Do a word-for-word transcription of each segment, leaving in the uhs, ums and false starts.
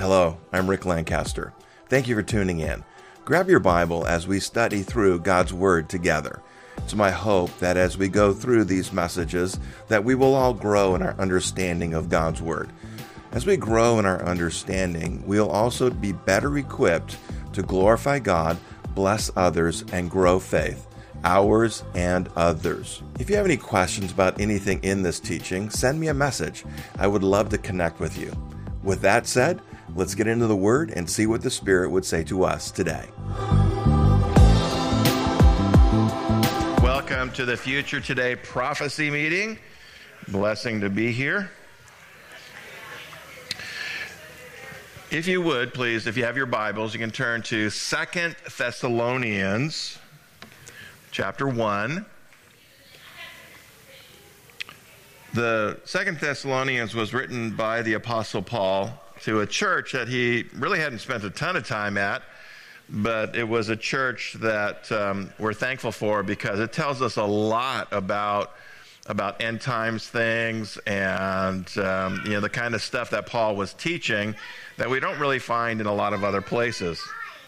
Hello, I'm Rick Lancaster. Thank you for tuning in. Grab your Bible as we study through God's Word together. It's my hope that as we go through these messages, that we will all grow in our understanding of God's Word. As we grow in our understanding, we'll also be better equipped to glorify God, bless others, and grow faith, ours and others. If you have any questions about anything in this teaching, send me a message. I would love to connect with you. With that said, let's get into the Word and see what the Spirit would say to us today. Welcome to the Future Today Prophecy Meeting. Blessing to be here. If you would, please, if you have your Bibles, you can turn to Second Thessalonians chapter one. The Second Thessalonians was written by the Apostle Paul to a church that he really hadn't spent a ton of time at, but it was a church that um, we're thankful for because it tells us a lot about about end times things and um, you know the kind of stuff that Paul was teaching that we don't really find in a lot of other places.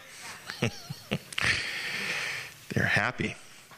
They're happy.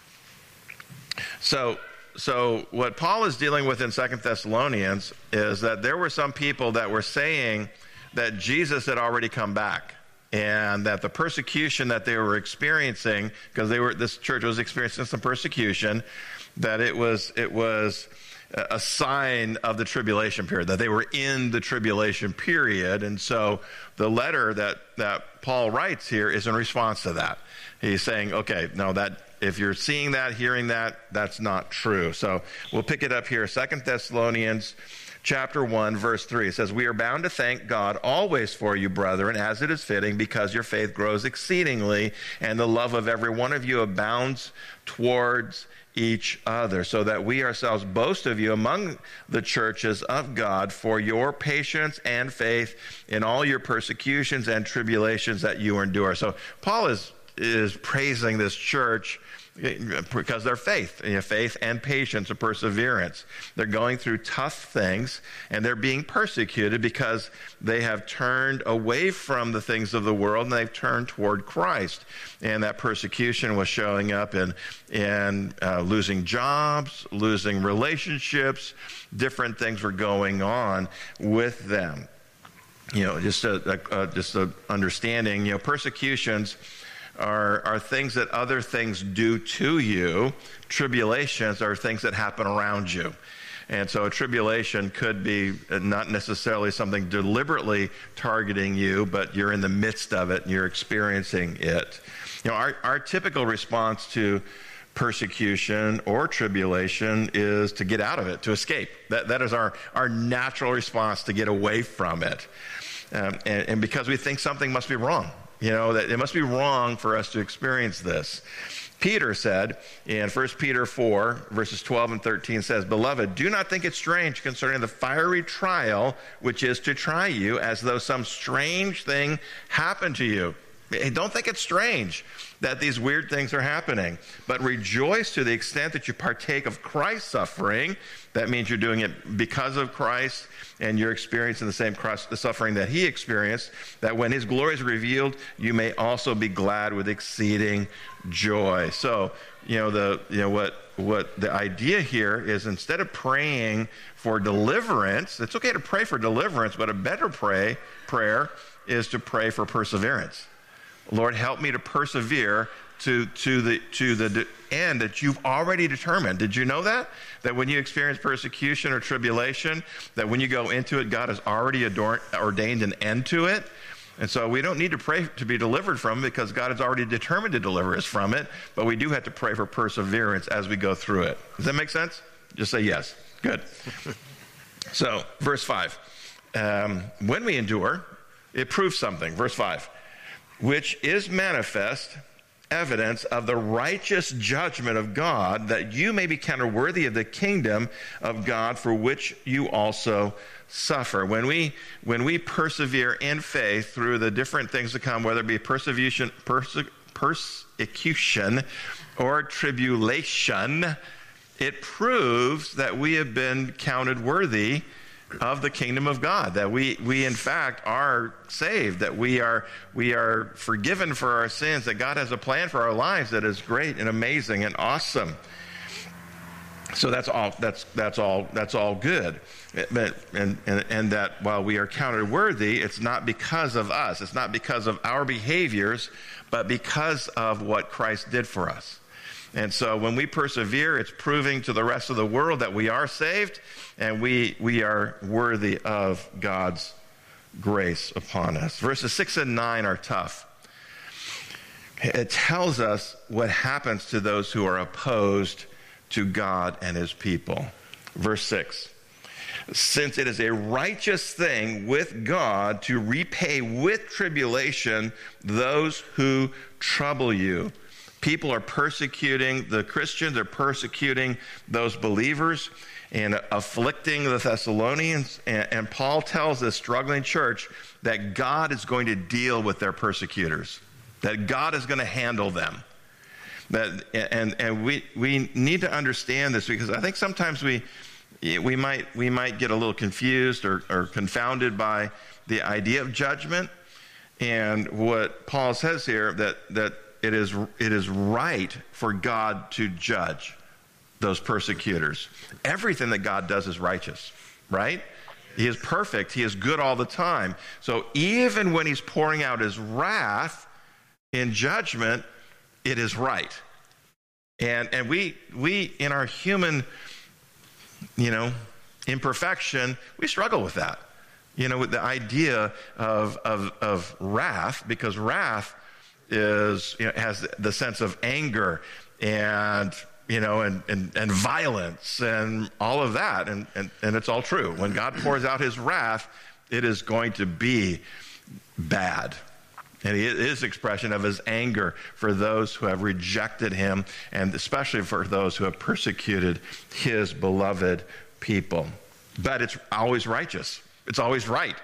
So, so what Paul is dealing with in Second Thessalonians is that there were some people that were saying that Jesus had already come back, and that the persecution that they were experiencing, because they were this church was experiencing some persecution, that it was it was a sign of the tribulation period, that they were in the tribulation period. And so the letter that that Paul writes here is in response to that. He's saying, okay, no, that if you're seeing that, hearing that, that's not true. So we'll pick it up here. Second Thessalonians chapter one, verse three. It says, "We are bound to thank God always for you, brethren, as it is fitting, because your faith grows exceedingly, and the love of every one of you abounds towards each other, so that we ourselves boast of you among the churches of God for your patience and faith in all your persecutions and tribulations that you endure." So Paul is is praising this church because their faith, you know, faith and patience and perseverance. They're going through tough things, and they're being persecuted because they have turned away from the things of the world, and they've turned toward Christ. And that persecution was showing up in, in uh, losing jobs, losing relationships. Different things were going on with them. You know, just a, a, a just a understanding, you know, persecutions Are, are things that other things do to you. Tribulations are things that happen around you. And so a tribulation could be not necessarily something deliberately targeting you, but you're in the midst of it and you're experiencing it. You know, our, our typical response to persecution or tribulation is to get out of it, to escape. That, that is our, our natural response, to get away from it. Um, and, and because we think something must be wrong. You know, that it must be wrong for us to experience this. Peter said in First Peter four, verses twelve and thirteen says, "Beloved, do not think it strange concerning the fiery trial which is to try you, as though some strange thing happened to you." Don't think it's strange that these weird things are happening, but rejoice to the extent that you partake of Christ's suffering. That means you're doing it because of Christ, and you're experiencing the same cross, the suffering that he experienced, that when his glory is revealed, you may also be glad with exceeding joy. So, you know, the you know what what the idea here is, instead of praying for deliverance, it's okay to pray for deliverance, but a better pray prayer is to pray for perseverance. Lord, help me to persevere to to the to the end that you've already determined. Did you know that? That when you experience persecution or tribulation, that when you go into it, God has already adorned, ordained an end to it. And so we don't need to pray to be delivered from it, because God has already determined to deliver us from it. But we do have to pray for perseverance as we go through it. Does that make sense? Just say yes. Good. So, verse five. Um, when we endure, it proves something. Verse five. "Which is manifest evidence of the righteous judgment of God, that you may be counted worthy of the kingdom of God, for which you also suffer." When we when we persevere in faith through the different things to come, whether it be persecution, perse, persecution or tribulation, it proves that we have been counted worthy of the kingdom of God, that we, we in fact are saved, that we are, we are forgiven for our sins, that God has a plan for our lives that is great and amazing and awesome. So that's all, that's, that's all, that's all good. But, and, and, and that while we are counted worthy, it's not because of us. It's not because of our behaviors, but because of what Christ did for us. And so when we persevere, it's proving to the rest of the world that we are saved and we, we are worthy of God's grace upon us. Verses six and nine are tough. It tells us what happens to those who are opposed to God and his people. Verse six, since it is a righteous thing with God to repay with tribulation those who trouble you. People are persecuting the Christians, they're persecuting those believers and afflicting the Thessalonians. And, and Paul tells this struggling church that God is going to deal with their persecutors, that God is going to handle them. That, and and we, we need to understand this, because I think sometimes we we might we might get a little confused or, or confounded by the idea of judgment. And what Paul says here, that that it is it is right for God to judge those persecutors. Everything that God does is righteous, right? He is perfect. He is good all the time. So even when he's pouring out his wrath in judgment, it is right. And and we we in our human, you know, imperfection, we struggle with that. You know, with the idea of of of wrath, because wrath is, you know, has the sense of anger and, you know, and, and, and violence and all of that. And, and, and it's all true. When God pours out his wrath, it is going to be bad. And his expression of his anger for those who have rejected him, and especially for those who have persecuted his beloved people. But it's always righteous. It's always right.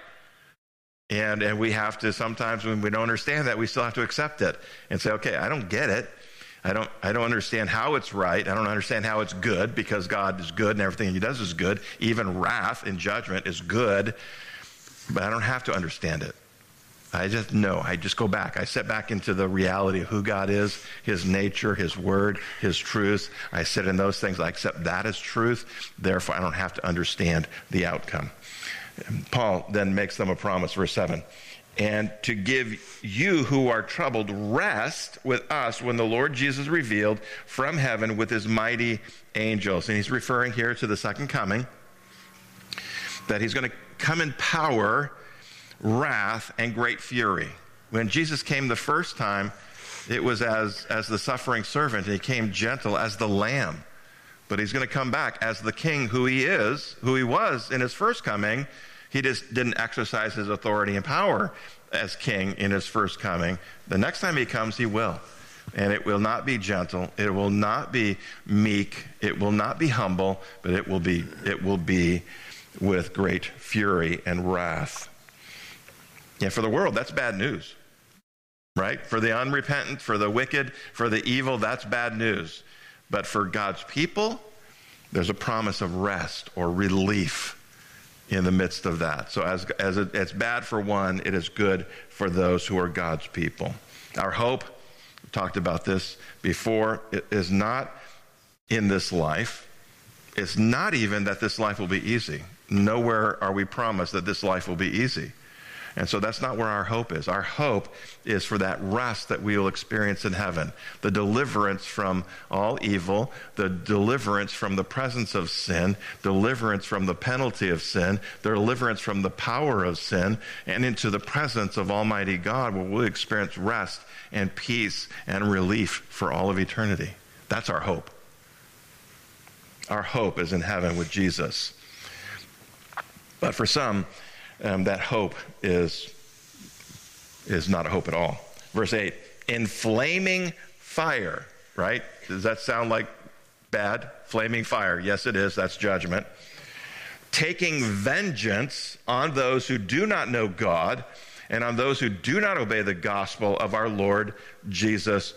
And and we have to, sometimes when we don't understand that, we still have to accept it and say, okay, I don't get it. I don't I don't understand how it's right. I don't understand how it's good, because God is good and everything he does is good. Even wrath and judgment is good. But I don't have to understand it. I just know. I just go back. I sit back into the reality of who God is, his nature, his word, his truth. I sit in those things. I accept that as truth. Therefore, I don't have to understand the outcome. Paul then makes them a promise, verse seven. And to give you who are troubled rest with us when the Lord Jesus revealed from heaven with his mighty angels. And he's referring here to the second coming, that he's going to come in power, wrath, and great fury. When Jesus came the first time, it was as, as the suffering servant, and he came gentle as the lamb. But he's going to come back as the king who he is, who he was in his first coming. He just didn't exercise his authority and power as king in his first coming. The next time he comes, he will. And it will not be gentle. It will not be meek. It will not be humble, but it will be, it will be with great fury and wrath. And for the world, that's bad news, right? For the unrepentant, for the wicked, for the evil, that's bad news. But for God's people, there's a promise of rest or relief in the midst of that. So as, as it, it's bad for one, it is good for those who are God's people. Our hope, we talked about this before, it is not in this life. It's not even that this life will be easy. Nowhere are we promised that this life will be easy. And so that's not where our hope is. Our hope is for that rest that we will experience in heaven. The deliverance from all evil, the deliverance from the presence of sin, deliverance from the penalty of sin, the deliverance from the power of sin, and into the presence of Almighty God, where we'll experience rest and peace and relief for all of eternity. That's our hope. Our hope is in heaven with Jesus. But for some, Um, that hope is, is not a hope at all. Verse eight, in flaming fire, right? Does that sound like bad? Flaming fire. Yes, it is. That's judgment. Taking vengeance on those who do not know God and on those who do not obey the gospel of our Lord Jesus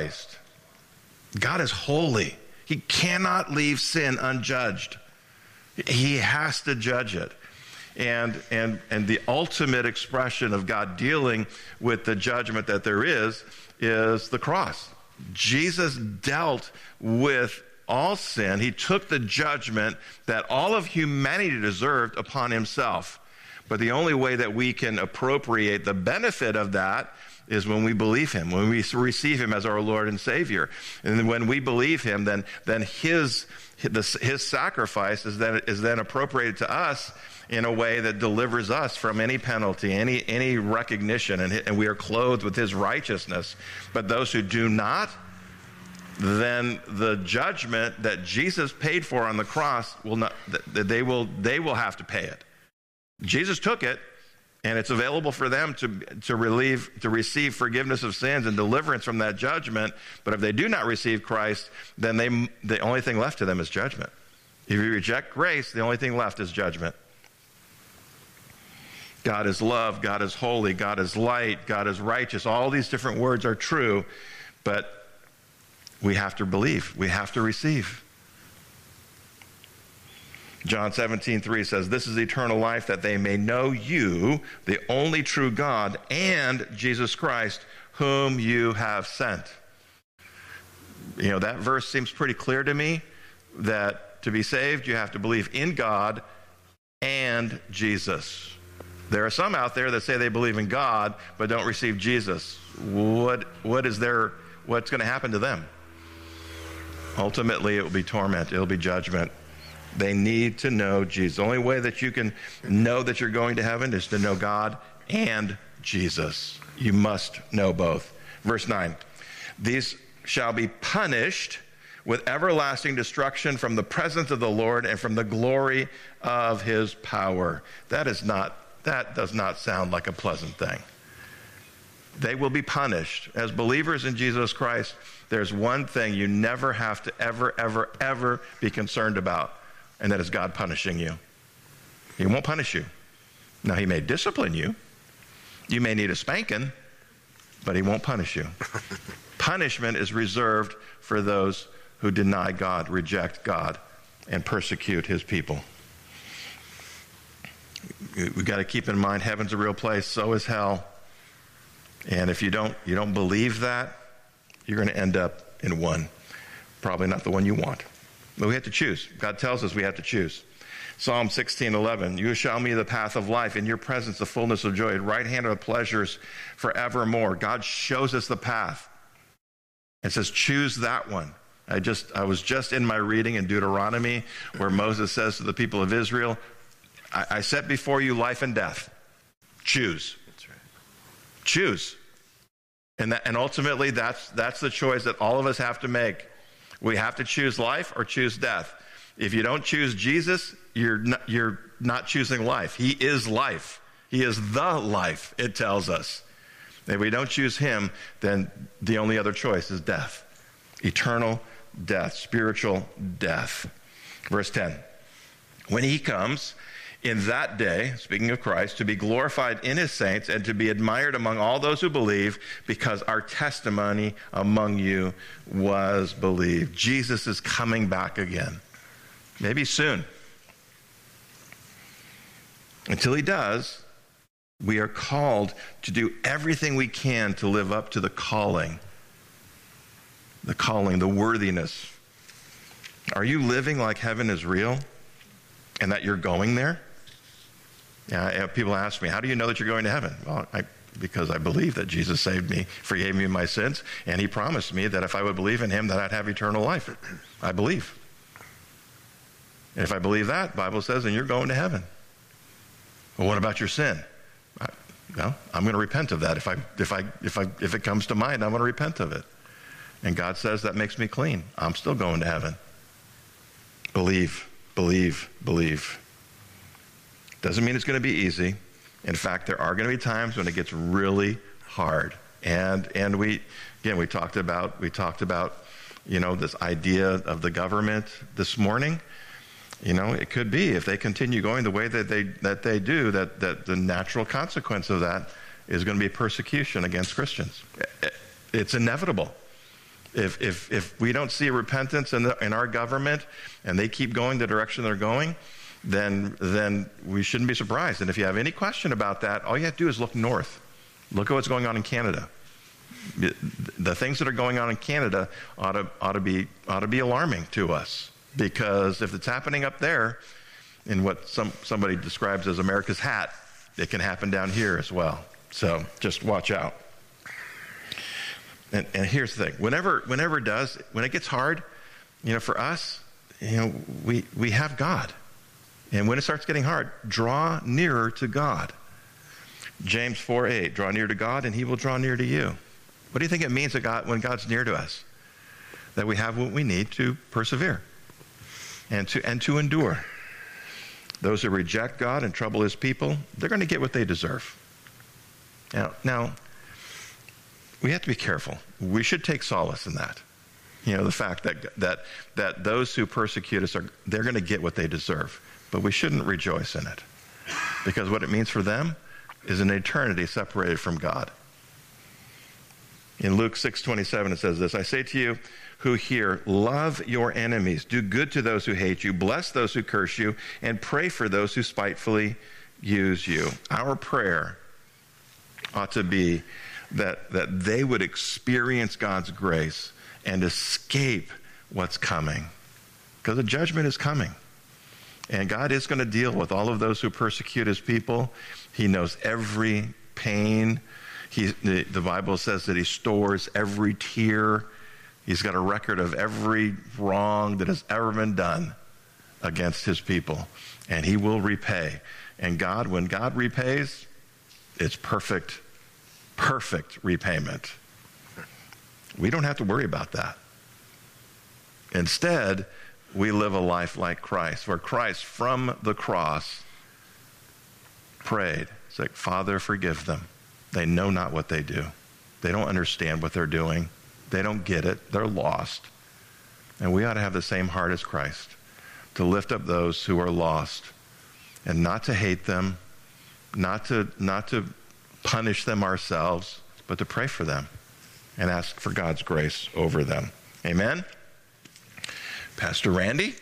Christ. God is holy. He cannot leave sin unjudged. He has to judge it. And, and, and the ultimate expression of God dealing with the judgment that there is, is the cross. Jesus dealt with all sin. He took the judgment that all of humanity deserved upon himself. But the only way that we can appropriate the benefit of that is when we believe him, when we receive him as our Lord and Savior. And when we believe him, then, then his, his, his sacrifice is then, is then appropriated to us in a way that delivers us from any penalty, any, any recognition, and, and we are clothed with his righteousness. But those who do not, then the judgment that Jesus paid for on the cross will not, they will, they will have to pay it. Jesus took it, and it's available for them to, to relieve, to receive forgiveness of sins and deliverance from that judgment. But if they do not receive Christ, then they, the only thing left to them is judgment. If you reject grace, the only thing left is judgment. God is love, God is holy, God is light, God is righteous. All these different words are true, but we have to believe. We have to receive. John seventeen three says, "This is eternal life, that they may know you, the only true God, and Jesus Christ, whom you have sent." You know, that verse seems pretty clear to me, that to be saved, you have to believe in God and Jesus. There are some out there that say they believe in God, but don't receive Jesus. What, what is their, what's going to happen to them? Ultimately, it will be torment. It will be judgment. They need to know Jesus. The only way that you can know that you're going to heaven is to know God and Jesus. You must know both. Verse nine, "These shall be punished with everlasting destruction from the presence of the Lord and from the glory of his power." That is not, that does not sound like a pleasant thing. They will be punished. As believers in Jesus Christ, there's one thing you never have to ever, ever, ever be concerned about, and that is God punishing you. He won't punish you. Now, he may discipline you. You may need a spanking, but he won't punish you. Punishment is reserved for those who deny God, reject God, and persecute his people. We've got to keep in mind heaven's a real place, so is hell. And if you don't, you don't believe that, you're going to end up in one. Probably not the one you want. But we have to choose. God tells us we have to choose. Psalm sixteen eleven, "You show me the path of life. In your presence, the fullness of joy. At right hand are the pleasures forevermore." God shows us the path. It says, choose that one. I just, I was just in my reading in Deuteronomy where Moses says to the people of Israel, I, I set before you life and death. Choose. That's right. Choose. And, that, and ultimately, that's, that's the choice that all of us have to make. We have to choose life or choose death. If you don't choose Jesus, you're not, you're not choosing life. He is life. He is the life, it tells us. If we don't choose him, then the only other choice is death. Eternal death, spiritual death. Verse ten, "When he comes in that day," speaking of Christ, "to be glorified in his saints and to be admired among all those who believe, because our testimony among you was believed." Jesus is coming back again. Maybe soon. Until he does, we are called to do everything we can to live up to the calling. The calling, the worthiness. Are you living like heaven is real and that you're going there? Yeah, people ask me, how do you know that you're going to heaven? Well, I, because I believe that Jesus saved me, forgave me my sins, and he promised me that if I would believe in him, that I'd have eternal life. I believe. And if I believe that, the Bible says, then you're going to heaven. Well, what about your sin? I, well, I'm going to repent of that. If I, if I, if I, if it comes to mind, I'm going to repent of it. And God says that makes me clean. I'm still going to heaven. Believe, believe, believe. Doesn't mean it's going to be easy. In fact, there are going to be times when it gets really hard. And and we, again, we talked about, we talked about, you know, this idea of the government this morning. You know, it could be, if they continue going the way that they that they do, that, that the natural consequence of that is going to be persecution against Christians. It's inevitable. If if if we don't see repentance in, the, in our government and they keep going the direction they're going, then, then we shouldn't be surprised. And if you have any question about that, all you have to do is look north. Look at what's going on in Canada. The things that are going on in Canada ought to, ought to be, ought to be alarming to us, because if it's happening up there in what some, somebody describes as America's hat, it can happen down here as well. So just watch out. And, and here's the thing: whenever, whenever it does, when it gets hard, you know, for us, you know, we we have God, and when it starts getting hard, draw nearer to God. James four eight: draw near to God, and He will draw near to you. What do you think it means that God, when God's near to us, that we have what we need to persevere and to and to endure? Those who reject God and trouble His people, they're going to get what they deserve. Now, now, we have to be careful. We should take solace in that. You know, the fact that that that those who persecute us, are they're going to get what they deserve. But we shouldn't rejoice in it, because what it means for them is an eternity separated from God. In Luke six twenty-seven, it says this: I say to you who hear, love your enemies, do good to those who hate you, bless those who curse you, and pray for those who spitefully use you. Our prayer ought to be that, that they would experience God's grace and escape what's coming, because the judgment is coming. And God is going to deal with all of those who persecute His people. He knows every pain. He, the, the Bible says that He stores every tear. He's got a record of every wrong that has ever been done against His people. And He will repay. And God, when God repays, it's perfect, perfect repayment. We don't have to worry about that. Instead, we live a life like Christ, where Christ from the cross prayed. It's like, Father, forgive them. They know not what they do. They don't understand what they're doing. They don't get it. They're lost. And we ought to have the same heart as Christ, to lift up those who are lost and not to hate them, not to, not to punish them ourselves, but to pray for them and ask for God's grace over them. Amen? Pastor Randy?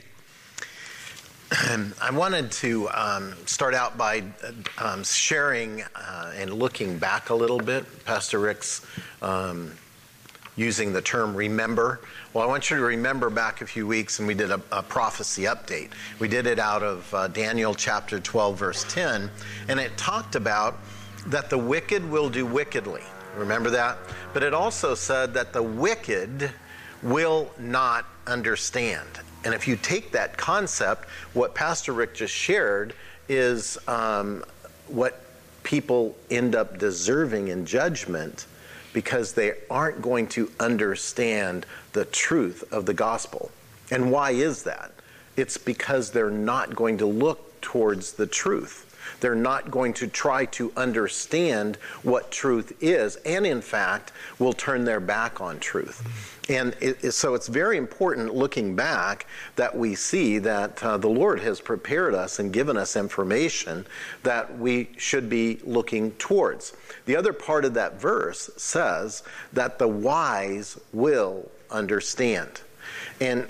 I wanted to um, start out by um, sharing uh, and looking back a little bit. Pastor Rick's um, using the term remember. Well, I want you to remember back a few weeks, and we did a, a prophecy update. We did it out of uh, Daniel chapter twelve, verse ten, and it talked about that the wicked will do wickedly. Remember that? But it also said that the wicked will not understand. And if you take that concept, what Pastor Rick just shared is um, what people end up deserving in judgment, because they aren't going to understand the truth of the gospel. And why is that? It's because they're not going to look towards the truth. They're not going to try to understand what truth is, and in fact, will turn their back on truth. And it, so it's very important, looking back, that we see that uh, the Lord has prepared us and given us information that we should be looking towards. The other part of that verse says that the wise will understand. And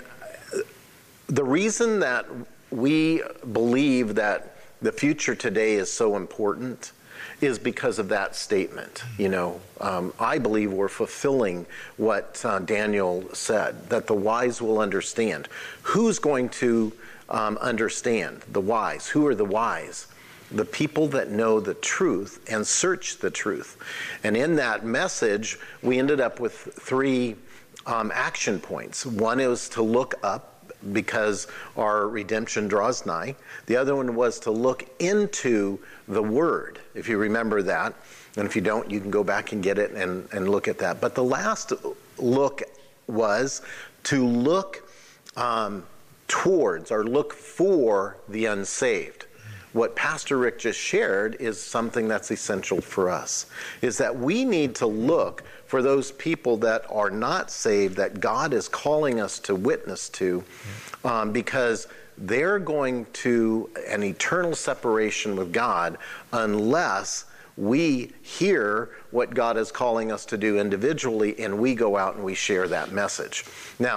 the reason that we believe that the future today is so important is because of that statement. You know, um, I believe we're fulfilling what uh, Daniel said, that the wise will understand. Who's going to um, understand? The wise. Who are the wise? The people that know the truth and search the truth. And in that message, we ended up with three um, action points. One is to look up, because our redemption draws nigh. The other one was to look into the Word, if you remember that. And if you don't, you can go back and get it and, and look at that. But the last look was to look um, towards, or look for, the unsaved. What Pastor Rick just shared is something that's essential for us, is that we need to look for those people that are not saved, that God is calling us to witness to, um, because they're going to an eternal separation with God unless we hear what God is calling us to do individually and we go out and we share that message. Now,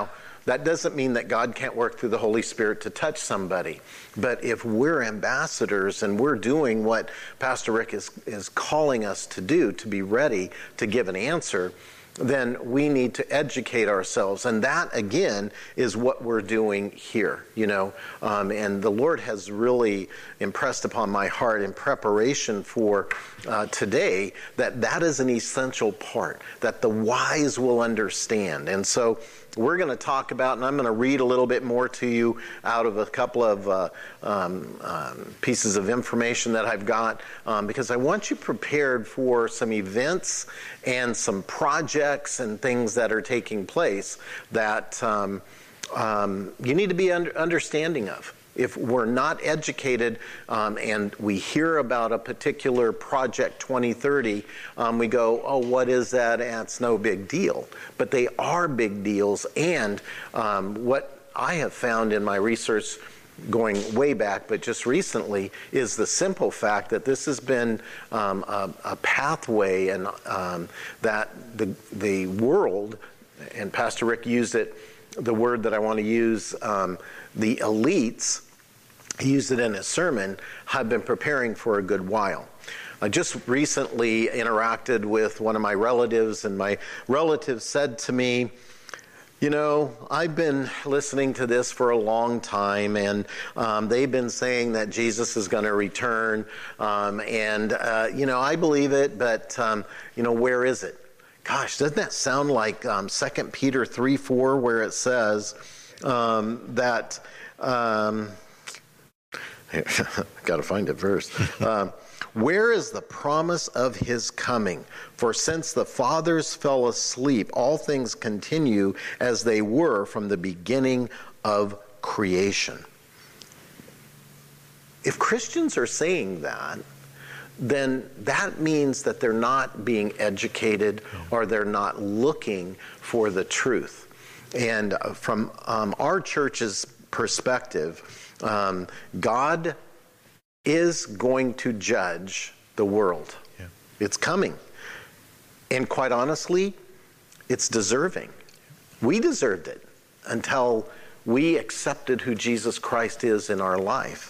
That doesn't mean that God can't work through the Holy Spirit to touch somebody. But if we're ambassadors and we're doing what Pastor Rick is, is calling us to do, to be ready to give an answer, then we need to educate ourselves. And that, again, is what we're doing here, you know. Um, and the Lord has really impressed upon my heart in preparation for uh, today that that is an essential part, that the wise will understand. And so we're going to talk about, and I'm going to read a little bit more to you out of a couple of uh, um, um, pieces of information that I've got, um, because I want you prepared for some events and some projects and things that are taking place that um, um, you need to be under, understanding of. If we're not educated um, and we hear about a particular Project twenty thirty, um, we go, oh, what is that? And it's no big deal. But they are big deals. And um, what I have found in my research going way back, but just recently, is the simple fact that this has been um, a, a pathway and um, that the, the world, and Pastor Rick used it, the word that I want to use, um, the elites, he used it in his sermon, have been preparing for a good while. I just recently interacted with one of my relatives, and my relative said to me, you know, I've been listening to this for a long time, and um, they've been saying that Jesus is going to return, um, and, uh, you know, I believe it, but, um, you know, where is it? Gosh, doesn't that sound like um, Second Peter three four, where it says um, that... Um, got to find it verse. Um, Where is the promise of his coming? For since the fathers fell asleep, all things continue as they were from the beginning of creation. If Christians are saying that, then that means that they're not being educated or they're not looking for the truth. And from um, our church's perspective, um, God is going to judge the world. Yeah. It's coming. And quite honestly, it's deserving. We deserved it until we accepted who Jesus Christ is in our life.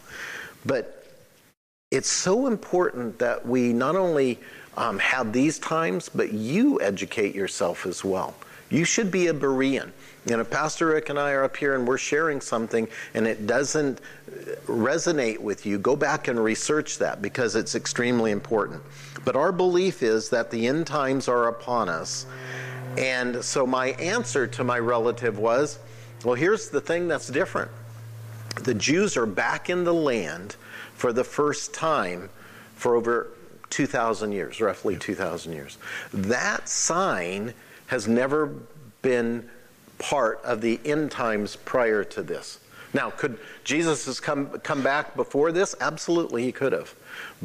But it's so important that we not only um, have these times, but you educate yourself as well. You should be a Berean. You know, Pastor Rick and I are up here and we're sharing something and it doesn't resonate with you, go back and research that because it's extremely important. But our belief is that the end times are upon us. And so my answer to my relative was, well, here's the thing that's different. The Jews are back in the land for the first time for over two thousand years, roughly two thousand years. That sign has never been part of the end times prior to this. Now, could Jesus has come come back before this? Absolutely, he could have.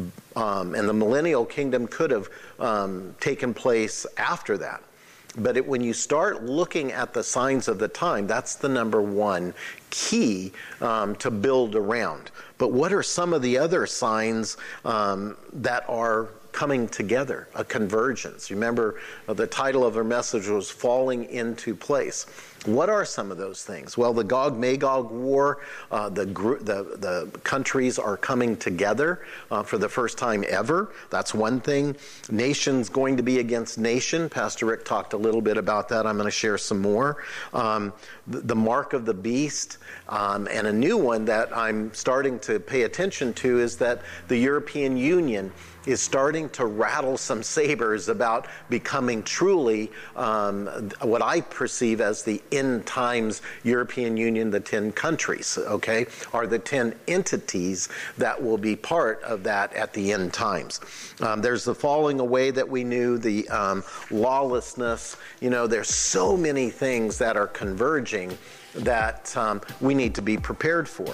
Um, and the millennial kingdom could have um, taken place after that. But it, when you start looking at the signs of the time, that's the number one key um, to build around. But what are some of the other signs um, that are coming together, a convergence? Remember, uh, the title of our message was Falling into Place. What are some of those things? Well, the Gog-Magog war, uh, the, gr- the the countries are coming together uh, for the first time ever. That's one thing. Nations going to be against nation. Pastor Rick talked a little bit about that. I'm going to share some more. Um, the, the mark of the beast. Um, and a new one that I'm starting to pay attention to is that the European Union is starting to rattle some sabers about becoming truly um, what I perceive as the end times European Union, the ten countries, okay, are the ten entities that will be part of that at the end times. Um, there's the falling away that we knew, the um, lawlessness. You know, there's so many things that are converging that um, we need to be prepared for.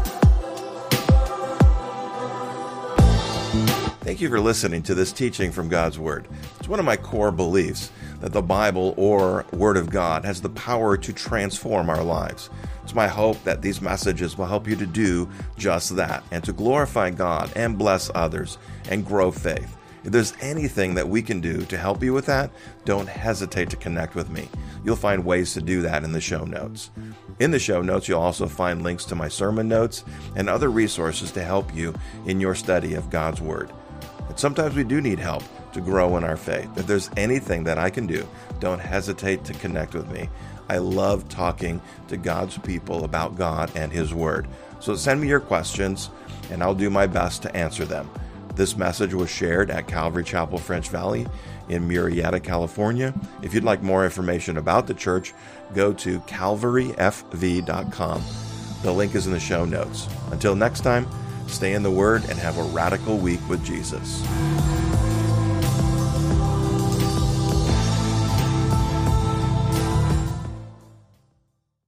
Thank you for listening to this teaching from God's Word. It's one of my core beliefs that the Bible or Word of God has the power to transform our lives. It's my hope that these messages will help you to do just that and to glorify God and bless others and grow faith. If there's anything that we can do to help you with that, don't hesitate to connect with me. You'll find ways to do that in the show notes. In the show notes, you'll also find links to my sermon notes and other resources to help you in your study of God's Word. And sometimes we do need help to grow in our faith. If there's anything that I can do, don't hesitate to connect with me. I love talking to God's people about God and His Word. So send me your questions, and I'll do my best to answer them. This message was shared at Calvary Chapel French Valley in Murrieta, California. If you'd like more information about the church, go to calvary f v dot com. The link is in the show notes. Until next time, stay in the Word and have a radical week with Jesus.